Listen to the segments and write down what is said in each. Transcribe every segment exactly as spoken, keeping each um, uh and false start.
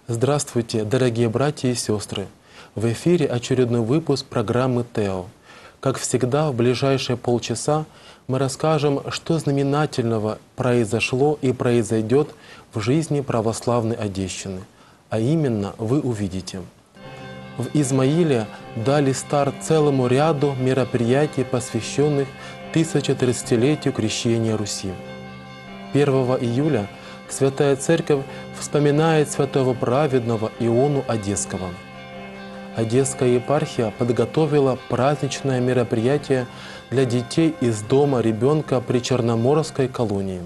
Здравствуйте, дорогие братья и сестры! В эфире очередной выпуск программы «Тео». Как всегда, в ближайшие полчаса мы расскажем, что знаменательного произошло и произойдет в жизни православной Одещины. А именно, вы увидите. В Измаиле дали старт целому ряду мероприятий, посвященных тысячетридцатилетию крещения Руси. первого июля Святая Церковь вспоминает святого праведного Иону Одесского. Одесская епархия подготовила праздничное мероприятие для детей из дома ребенка при Черноморской колонии.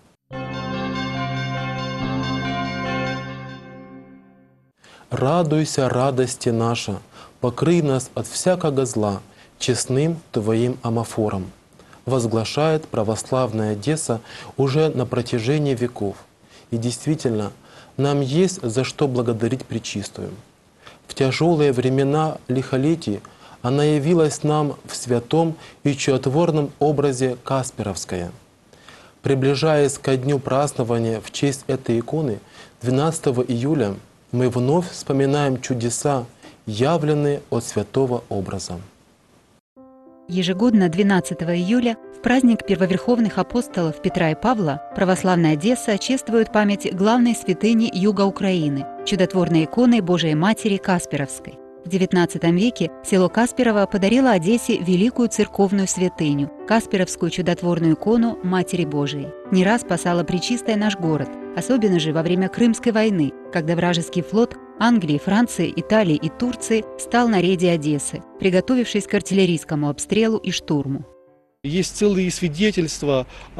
«Радуйся, радости наша, покрый нас от всякого зла честным Твоим амофором», возглашает православная Одесса уже на протяжении веков. И действительно, нам есть за что благодарить Пречистую. В тяжелые времена лихолетий она явилась нам в святом и чудотворном образе Касперовская. Приближаясь ко дню празднования в честь этой иконы, двенадцатого июля, мы вновь вспоминаем чудеса, явленные от святого образа. Ежегодно двенадцатого июля, в праздник первоверховных апостолов Петра и Павла, православная Одесса чествует память главной святыни юга Украины, чудотворной иконы Божией Матери Касперовской. В девятнадцатом веке село Касперово подарило Одессе великую церковную святыню – Касперовскую чудотворную икону Матери Божией. Не раз спасала Пречистая наш город, особенно же во время Крымской войны, когда вражеский флот Англии, Франции, Италии и Турции стал на рейде Одессы, приготовившись к артиллерийскому обстрелу и штурму. Есть целые свидетельства э,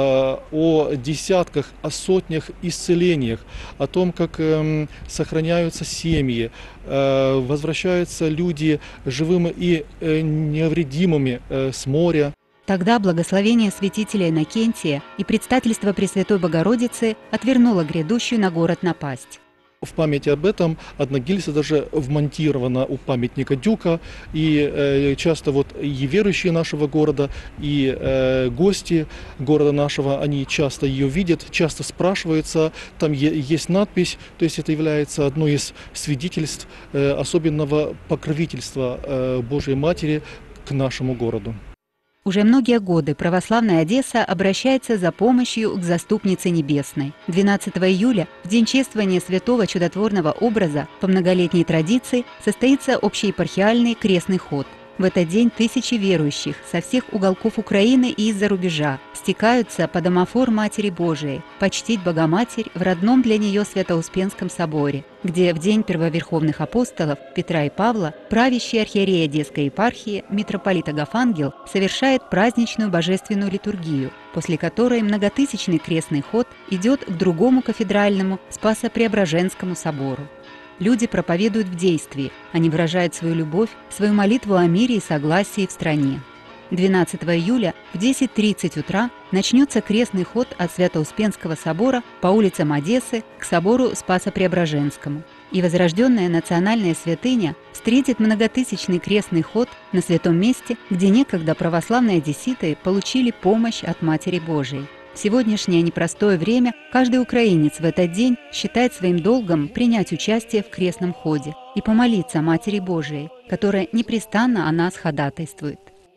о десятках, о сотнях исцелениях, о том, как э, сохраняются семьи, э, возвращаются люди живыми и э, невредимыми э, с моря. Тогда благословение святителя Иннокентия и предстательство Пресвятой Богородицы отвернуло грядущую на город напасть. В память об этом одна гильза даже вмонтирована у памятника Дюка, и э, часто вот и верующие нашего города, и э, гости города нашего, они часто ее видят, часто спрашиваются, там есть надпись, то есть это является одной из свидетельств э, особенного покровительства э, Божьей Матери к нашему городу. Уже многие годы православная Одесса обращается за помощью к Заступнице Небесной. двенадцатого июля, в день чествования святого чудотворного образа, по многолетней традиции состоится общеепархиальный крестный ход. В этот день тысячи верующих со всех уголков Украины и из-за рубежа стекаются под амофор Матери Божией, почтить Богоматерь в родном для нее Свято-Успенском соборе, где в день первоверховных апостолов Петра и Павла правящий архиерей Одесской епархии митрополит Агафангел совершает праздничную божественную литургию, после которой многотысячный крестный ход идет к другому кафедральному Спасо-Преображенскому собору. Люди проповедуют в действии, они выражают свою любовь, свою молитву о мире и согласии в стране. двенадцатого июля в десять тридцать утра начнется крестный ход от Свято-Успенского собора по улицам Одессы к собору Спасо-Преображенскому. И возрожденная национальная святыня встретит многотысячный крестный ход на святом месте, где некогда православные одесситы получили помощь от Матери Божией. В сегодняшнее непростое время каждый украинец в этот день считает своим долгом принять участие в крестном ходе и помолиться Матери Божией, которая непрестанно о нас ходатайствует.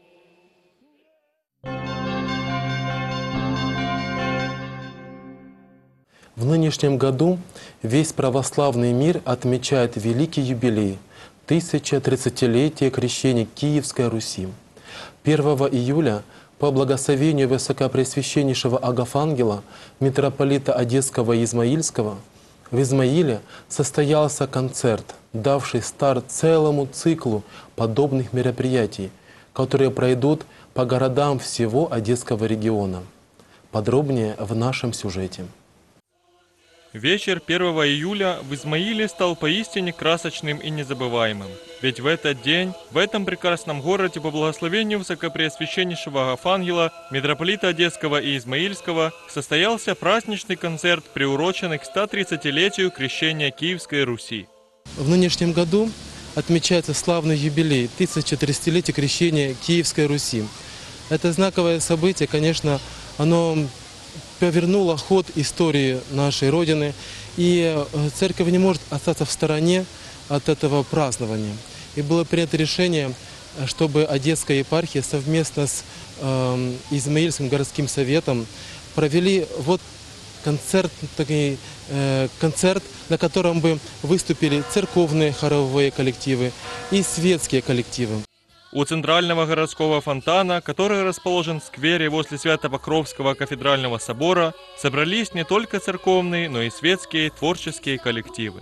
В нынешнем году весь православный мир отмечает великий юбилей – тысячетридцатилетие крещения Киевской Руси. первого июля по благословению Высокопреосвященнейшего Агафангела, митрополита Одесского и Измаильского, в Измаиле состоялся концерт, давший старт целому циклу подобных мероприятий, которые пройдут по городам всего Одесского региона. Подробнее в нашем сюжете. Вечер первого июля в Измаиле стал поистине красочным и незабываемым. Ведь в этот день, в этом прекрасном городе, по благословению Высокопреосвященнейшего Агафангела, митрополита Одесского и Измаильского, состоялся праздничный концерт, приуроченный к стотридцатилетию крещения Киевской Руси. В нынешнем году отмечается славный юбилей – тысячетридцатилетие крещения Киевской Руси. Это знаковое событие, конечно, оно повернула ход истории нашей Родины, и церковь не может остаться в стороне от этого празднования. И было принято решение, чтобы Одесская епархия совместно с э, Измаильским городским советом провели вот концерт, такой, э, концерт, на котором бы выступили церковные хоровые коллективы и светские коллективы. У центрального городского фонтана, который расположен в сквере возле Свято-Покровского кафедрального собора, собрались не только церковные, но и светские творческие коллективы.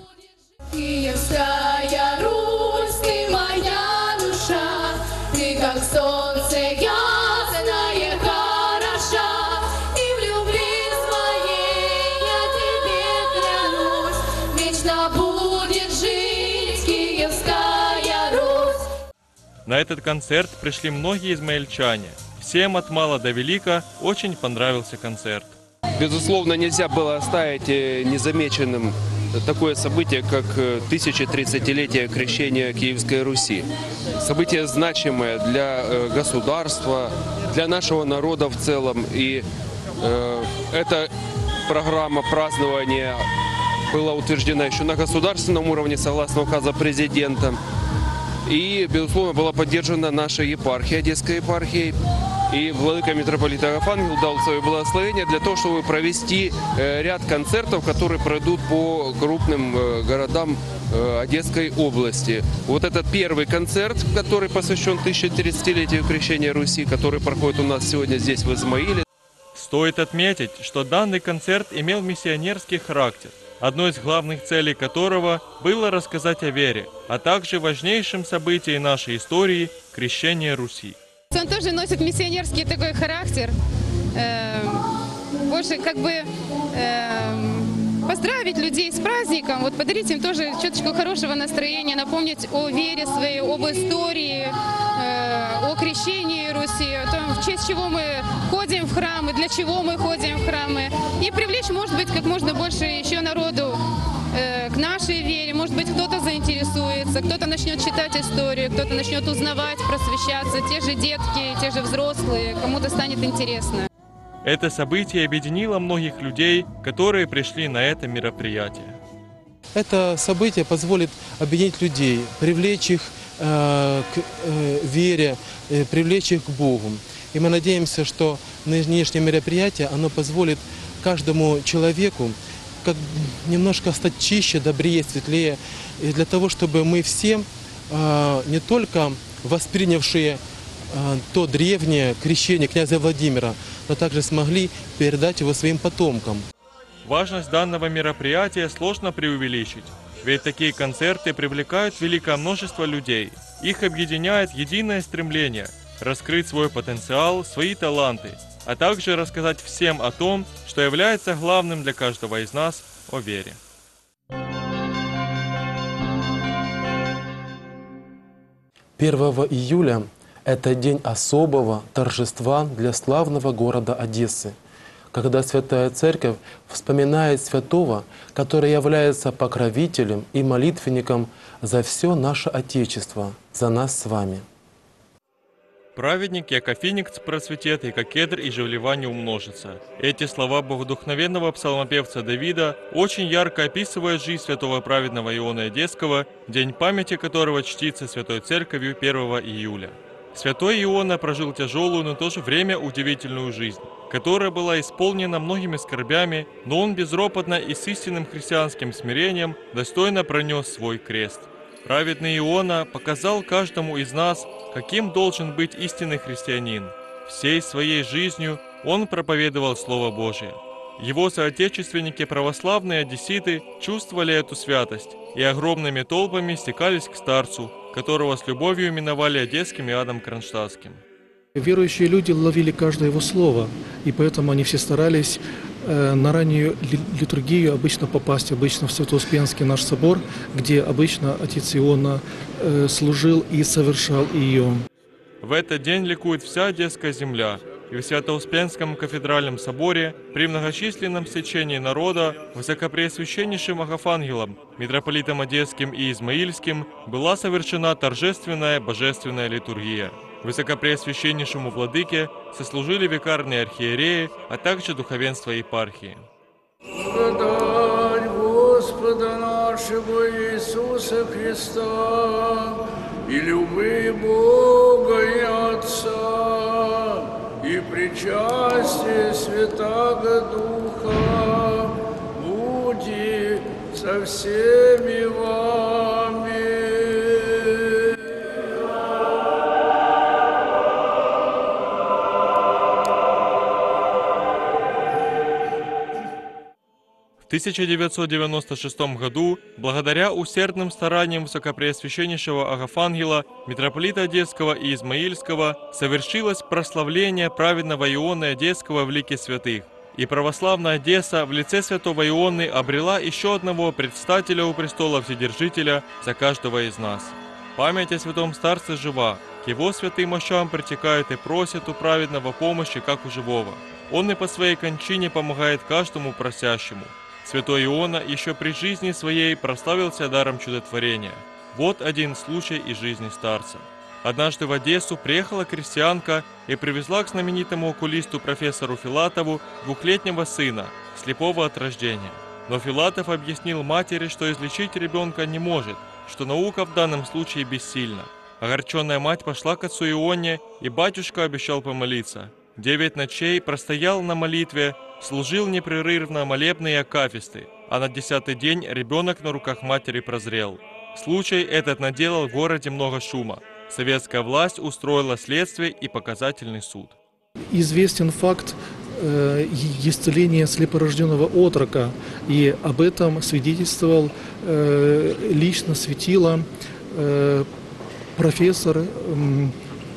Киевская Русь, ты моя душа, ты как солнце ясное, хороша, и в любви своей я тебе клянусь, вечно будет жить Киевская Русь. На этот концерт пришли многие измаильчане. Всем от мала до велика очень понравился концерт. Безусловно, нельзя было оставить незамеченным такое событие, как тысячетридцатилетие крещения Киевской Руси. Событие значимое для государства, для нашего народа в целом. И э, эта программа празднования была утверждена еще на государственном уровне, согласно указа президента. И, безусловно, была поддержана наша епархия, Одесской епархией. И владыка митрополит Агафон Ангел дал свое благословение для того, чтобы провести ряд концертов, которые пройдут по крупным городам Одесской области. Вот этот первый концерт, который посвящен тысячетридцатилетию крещения Руси, который проходит у нас сегодня здесь, в Измаиле. Стоит отметить, что данный концерт имел миссионерский характер, одной из главных целей которого было рассказать о вере, а также важнейшем событии нашей истории – крещение Руси. Он тоже носит миссионерский такой характер, э, больше как бы э, поздравить людей с праздником, вот подарить им тоже чуточку хорошего настроения, напомнить о вере своей, об истории, э, о крещении Руси, о том, в честь чего мы ходим в храмы, для чего мы ходим в храмы, и привлечь, может быть, как можно больше еще народу к нашей вере. Может быть, кто-то заинтересуется, кто-то начнет читать историю, кто-то начнет узнавать, просвещаться, те же детки, те же взрослые, кому-то станет интересно. Это событие объединило многих людей, которые пришли на это мероприятие. Это событие позволит объединить людей, привлечь их э, к э, вере, э, привлечь их к Богу. И мы надеемся, что нынешнее мероприятие, оно позволит каждому человеку как немножко стать чище, добрее, светлее, и для того, чтобы мы все, э, не только воспринявшие э, то древнее крещение князя Владимира, но также смогли передать его своим потомкам. Важность данного мероприятия сложно преувеличить, ведь такие концерты привлекают великое множество людей. Их объединяет единое стремление раскрыть свой потенциал, свои таланты, а также рассказать всем о том, что является главным для каждого из нас – о вере. первого июля – это день особого торжества для славного города Одессы, когда Святая Церковь вспоминает святого, который является покровителем и молитвенником за все наше Отечество, за нас с вами. Праведник, яко феникс процветет, яко кедр и жевлева не умножится. Эти слова богодухновенного псалмопевца Давида очень ярко описывают жизнь святого праведного Иона Одесского, день памяти которого чтится Святой Церковью первого июля. Святой Иона прожил тяжелую, но в то же время удивительную жизнь, которая была исполнена многими скорбями, но он безропотно и с истинным христианским смирением достойно пронес свой крест. Праведный Иона показал каждому из нас, каким должен быть истинный христианин. Всей своей жизнью он проповедовал Слово Божие. Его соотечественники, православные одесситы, чувствовали эту святость и огромными толпами стекались к старцу, которого с любовью именовали одесским Иоанном Кронштадтским. Верующие люди ловили каждое его слово, и поэтому они все старались э, на раннюю литургию обычно попасть, обычно в Свято-Успенский наш собор, где обычно отец Иона э, служил и совершал ее. В этот день ликует вся Одесская земля, и в Свято-Успенском кафедральном соборе при многочисленном стечении народа высокопреосвященнейшим Агафангелом, митрополитом Одесским и Измаильским была совершена торжественная божественная литургия. Высокопреосвященнейшему владыке сослужили викарные архиереи, а также духовенство епархии. Благодать Господа нашего Иисуса Христа и любви Бога и Отца и причастие Святаго Духа буди со всеми вами. В тысяча девятьсот девяносто шестом году, благодаря усердным стараниям Высокопреосвященнейшего Агафангела, митрополита Одесского и Измаильского, совершилось прославление праведного Ионы Одесского в лике святых. И православная Одесса в лице святого Ионы обрела еще одного предстателя у престола Вседержителя за каждого из нас. Память о святом старце жива, к его святым мощам притекают и просят у праведного помощи, как у живого. Он и по своей кончине помогает каждому просящему. Святой Иона еще при жизни своей прославился даром чудотворения. Вот один случай из жизни старца. Однажды в Одессу приехала крестьянка и привезла к знаменитому окулисту профессору Филатову двухлетнего сына, слепого от рождения. Но Филатов объяснил матери, что излечить ребенка не может, что наука в данном случае бессильна. Огорченная мать пошла к отцу Ионе, и батюшка обещал помолиться. Девять ночей простоял на молитве, служил непрерывно молебные акафисты, а на десятый день ребенок на руках матери прозрел. Случай этот наделал в городе много шума. Советская власть устроила следствие и показательный суд. Известен факт э, исцеления слепорожденного отрока, и об этом свидетельствовал э, лично светило э, профессор, э,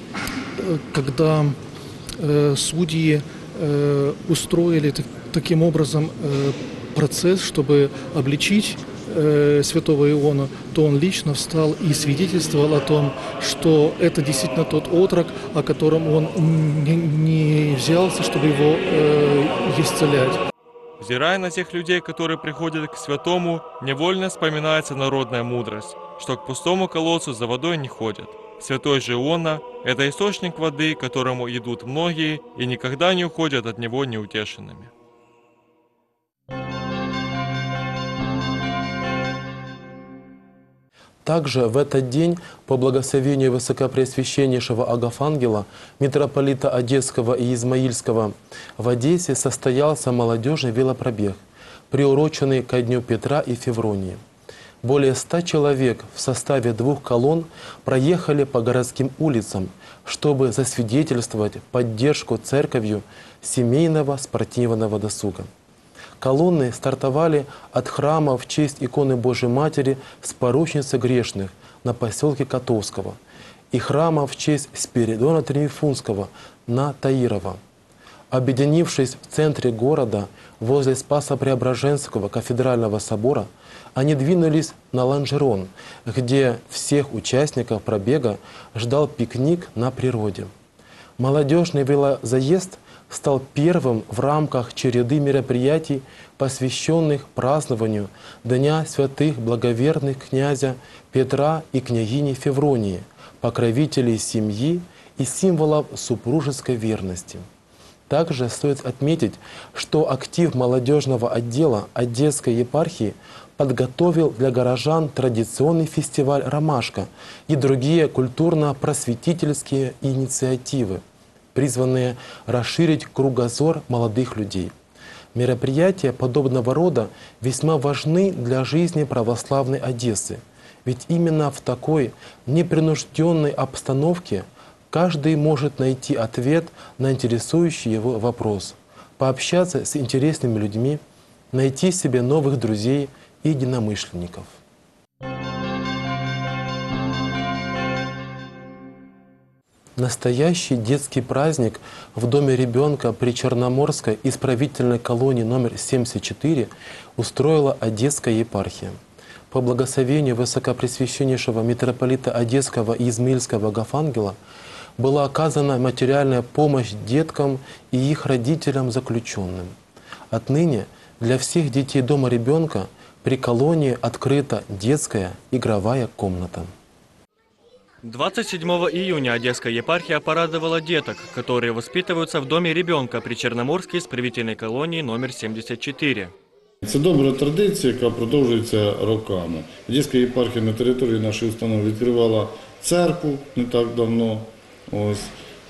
когда э, судьи э, устроили так, таким образом э, процесс, чтобы обличить э, святого Иона, то он лично встал и свидетельствовал о том, что это действительно тот отрок, о котором он не, не взялся, чтобы его э, исцелять. Взирая на тех людей, которые приходят к святому, невольно вспоминается народная мудрость, что к пустому колодцу за водой не ходят. Святой же Иона – это источник воды, к которому идут многие и никогда не уходят от него неутешенными. Также в этот день, по благословению Высокопреосвященнейшего Агафангела, митрополита Одесского и Измаильского, в Одессе состоялся молодежный велопробег, приуроченный ко Дню Петра и Февронии. Более ста человек в составе двух колонн проехали по городским улицам, чтобы засвидетельствовать поддержку церковью семейного спортивного досуга. Колонны стартовали от храма в честь иконы Божьей Матери с поручницы грешных на поселке Котовского и храма в честь Спиридона Триумфунского на Таирова. Объединившись в центре города, возле Спасо-Преображенского кафедрального собора, они двинулись на Ланжерон, где всех участников пробега ждал пикник на природе. Молодежный велозаезд стал первым в рамках череды мероприятий, посвященных празднованию Дня святых благоверных князя Петра и княгини Февронии, покровителей семьи и символов супружеской верности. Также стоит отметить, что актив молодежного отдела Одесской епархии подготовил для горожан традиционный фестиваль «Ромашка» и другие культурно-просветительские инициативы, призванные расширить кругозор молодых людей. Мероприятия подобного рода весьма важны для жизни православной Одессы, ведь именно в такой непринужденной обстановке каждый может найти ответ на интересующий его вопрос, пообщаться с интересными людьми, найти себе новых друзей и единомышленников. Настоящий детский праздник в Доме ребенка при Черноморской исправительной колонии номер семьдесят четыре устроила Одесская епархия. По благословению Высокопреосвященнейшего митрополита Одесского и Измаильского Агафангела была оказана материальная помощь деткам и их родителям-заключенным. Отныне для всех детей Дома ребенка при колонии открыта детская игровая комната. двадцать седьмого июня Одесская епархия порадовала деток, которые воспитываются в доме ребенка при Черноморской исправительной колонии номер сімдесят чотири. Це добра традиція, яка продовжується роками. Одеська єпархія на території нашої установи відкривала церкву не так давно. Ось,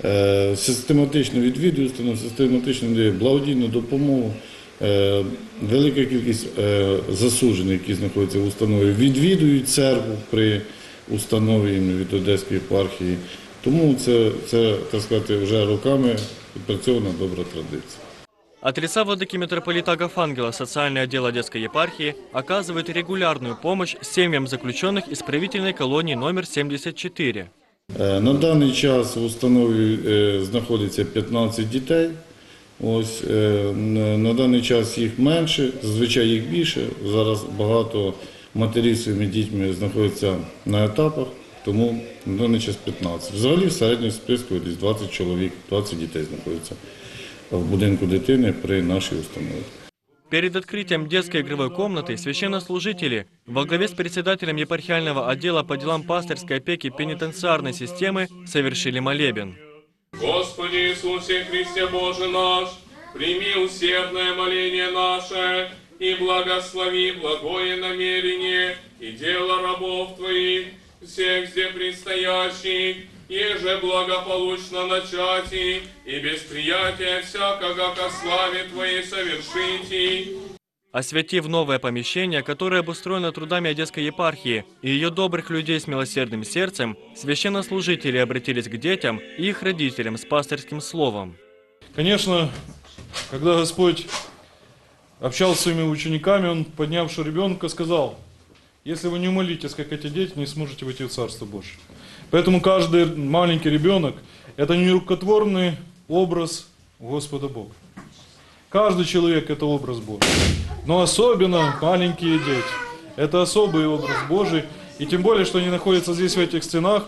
е, систематично відвідує установу, систематично дає благодійну допомогу. Е, велика кількість е, засуджених, які знаходяться в установі, відвідують церкву при установі від Одеської єпархії. Тому це, це, так сказати, вже роками відпрацьована добра традиція. От лица владыки митрополита Агафангела социальный отдел Одесской епархии оказывает регулярную помощь семьям заключенных исправительной колонии номер сімдесят чотири. На даний час в установі знаходиться п'ятнадцять дітей. Ось, на даний час їх менше, зазвичай їх більше. Зараз багато матерів з своїми дітьми знаходяться на етапах, тому на даний час п'ятнадцять. Взагалі в середньому списку десь двадцять чоловік, двадцять дітей знаходяться в будинку дитини при нашей установе. Перед открытием детской игровой комнаты священнослужители во главе с председателем епархиального отдела по делам пастырской опеки пенитенциарной системы совершили молебен. Господи Иисусе Христе Боже наш, прими усердное моление наше и благослови благое намерение и дело рабов Твоих, всех здесь предстоящих, еже благополучно начати и без приятия всякого ко славе Твоей совершите. Осветив новое помещение, которое обустроено трудами Одесской епархии и ее добрых людей с милосердным сердцем, священнослужители обратились к детям и их родителям с пастырским словом. Конечно, когда Господь общался с своими учениками, Он, поднявший ребенка, сказал: если вы не молитесь, как эти дети, не сможете войти в Царство Божие. Поэтому каждый маленький ребенок – это нерукотворный образ Господа Бога. Каждый человек – это образ Божий. Но особенно маленькие дети – это особый образ Божий. И тем более, что они находятся здесь, в этих стенах.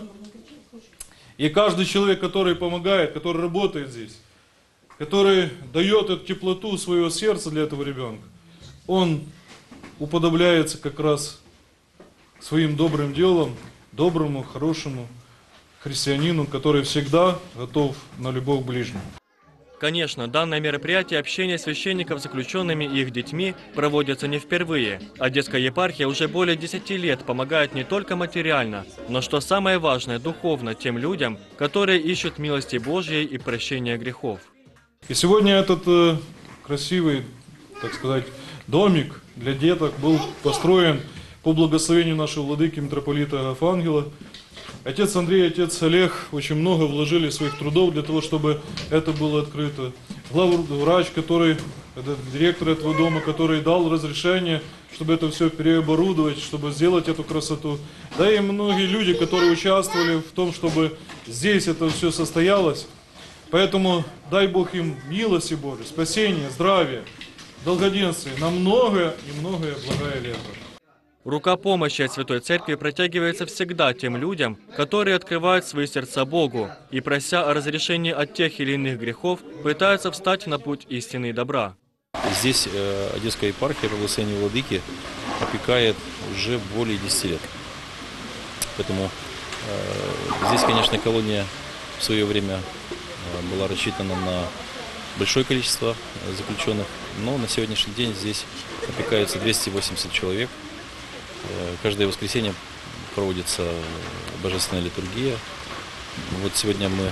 И каждый человек, который помогает, который работает здесь, который дает эту теплоту своего сердца для этого ребенка, он уподобляется как раз своим добрым делом, доброму, хорошему христианину, который всегда готов на любовь к ближнему. Конечно, данное мероприятие общения священников с заключенными и их детьми проводится не впервые. Одесская епархия уже более десяти лет помогает не только материально, но, что самое важное, духовно тем людям, которые ищут милости Божьей и прощения грехов. И сегодня этот э, красивый, так сказать, домик для деток был построен по благословению нашего владыки митрополита Агафангела. Отец Андрей и отец Олег очень много вложили своих трудов для того, чтобы это было открыто. Главврач, который, это директор этого дома, который дал разрешение, чтобы это все переоборудовать, чтобы сделать эту красоту. Да и многие люди, которые участвовали в том, чтобы здесь это все состоялось. Поэтому дай Бог им милости Божьей, спасения, здравия, долгоденствия на многое и многое благое лето. Рука помощи от Святой Церкви протягивается всегда тем людям, которые открывают свои сердца Богу и, прося о разрешении от тех или иных грехов, пытаются встать на путь истины и добра. Здесь э, Одесская епархия по благословению владыки опекает уже более десяти лет. Поэтому э, здесь, конечно, колония в свое время э, была рассчитана на большое количество заключенных, но на сегодняшний день здесь опекаются двести восемьдесят человек. Каждое воскресенье проводится божественная литургия. Вот сегодня мы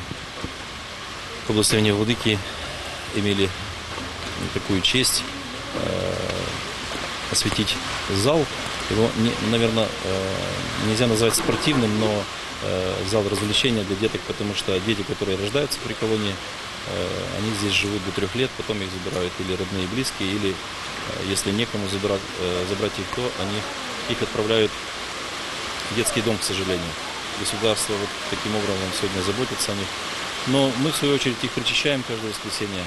по благословению владыки имели такую честь э, осветить зал. Его, не, наверное, э, нельзя назвать спортивным, но э, зал развлечения для деток, потому что дети, которые рождаются при колонии, э, они здесь живут до трех лет, потом их забирают или родные и близкие, или э, если некому забирать, э, забрать их, то они их отправляют в детский дом, к сожалению. Государство вот таким образом сегодня заботится о них. Но мы, в свою очередь, их причащаем каждое воскресенье.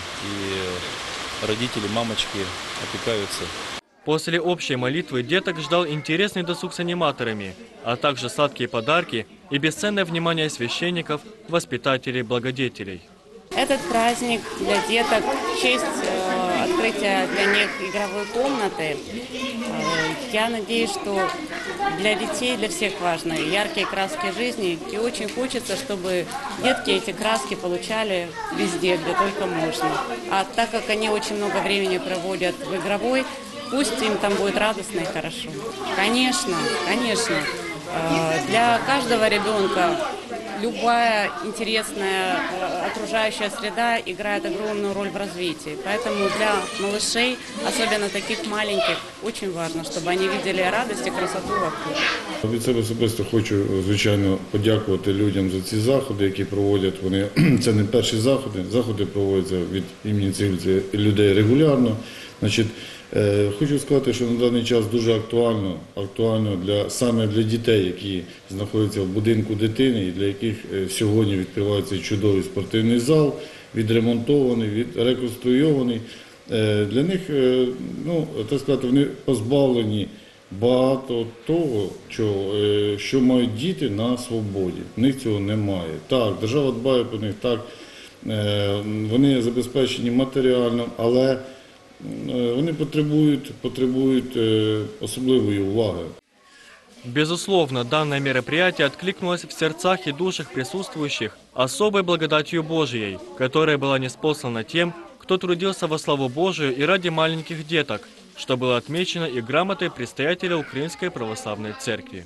И родители, мамочки опекаются. После общей молитвы деток ждал интересный досуг с аниматорами, а также сладкие подарки и бесценное внимание священников, воспитателей, благодетелей. Этот праздник для деток в честь э, открытия для них игровой комнаты. Я надеюсь, что для детей, для всех важны яркие краски жизни. И очень хочется, чтобы детки эти краски получали везде, где только можно. А так как они очень много времени проводят в игровой, пусть им там будет радостно и хорошо. Конечно, конечно, для каждого ребенка любая интересная окружающая среда играет огромную роль в развитии. Поэтому для малышей, особенно таких маленьких, очень важно, чтобы они видели радость і красоту вокруг. Від себе особисто хочу, звичайно, подякувати людям за ці заходи, які проводять вони. Це не перші заходи, заходи проводяться від імені цих людей регулярно. Значить, хочу сказати, що на даний час дуже актуально, актуально для, саме для дітей, які знаходяться в будинку дитини і для яких сьогодні відкривається чудовий спортивний зал, відремонтований, відреконструйований. Для них, ну, так сказати, вони позбавлені багато того, що, що мають діти на свободі. В них цього немає. Так, держава дбає про них, так, вони забезпечені матеріально, але вони потребують, потребують особливої уваги. Безусловно, данное мероприятие откликнулось в сердцах и душах присутствующих особой благодатью Божией, которая была ниспослана тем, кто трудился во славу Божию и ради маленьких деток, что было отмечено и грамотой предстоятеля Украинской Православной Церкви.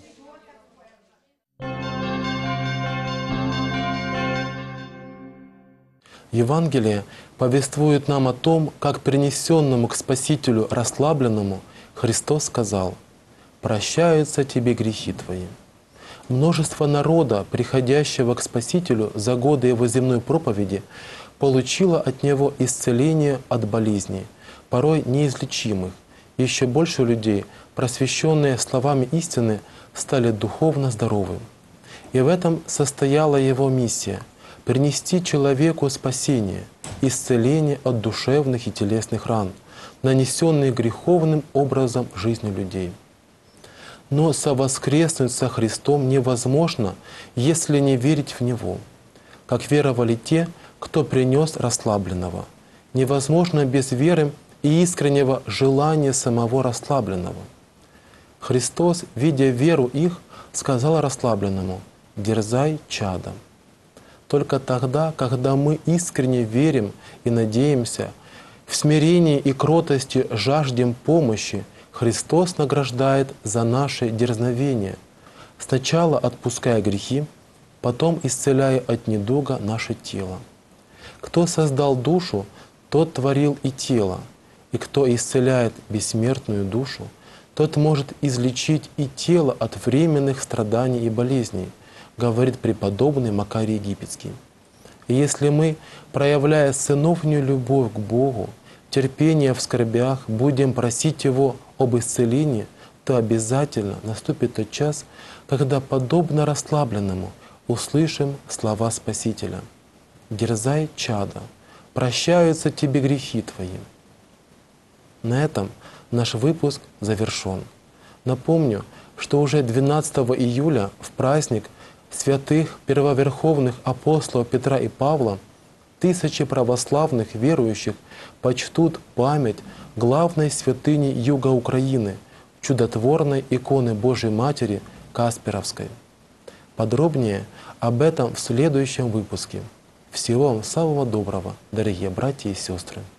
Евангелие повествует нам о том, как принесенному к Спасителю расслабленному Христос сказал: «Прощаются тебе грехи твои». Множество народа, приходящего к Спасителю за годы Его земной проповеди, получило от Него исцеление от болезней, порой неизлечимых. Еще больше людей, просвещенные словами истины, стали духовно здоровыми. И в этом состояла Его миссия — принести человеку спасение, исцеление от душевных и телесных ран, нанесенных греховным образом жизни людей. Но совоскреснуть со Христом невозможно, если не верить в Него, как веровали те, кто принес расслабленного. Невозможно без веры и искреннего желания самого расслабленного. Христос, видя веру их, сказал расслабленному: «Дерзай, чадо». Только тогда, когда мы искренне верим и надеемся, в смирении и кротости жаждем помощи, Христос награждает за наше дерзновение, сначала отпуская грехи, потом исцеляя от недуга наше тело. Кто создал душу, тот творил и тело, и кто исцеляет бессмертную душу, тот может излечить и тело от временных страданий и болезней, говорит преподобный Макарий Египетский. И если мы, проявляя сыновнюю любовь к Богу, терпение в скорбях, будем просить Его об исцелении, то обязательно наступит тот час, когда, подобно расслабленному, услышим слова Спасителя: «Дерзай, чадо, прощаются тебе грехи твои». На этом наш выпуск завершен. Напомню, что уже двенадцатого июля в праздник святых первоверховных апостолов Петра и Павла тысячи православных верующих почтут память главной святыни юга Украины, чудотворной иконы Божьей Матери Касперовской. Подробнее об этом в следующем выпуске. Всего вам самого доброго, дорогие братья и сестры!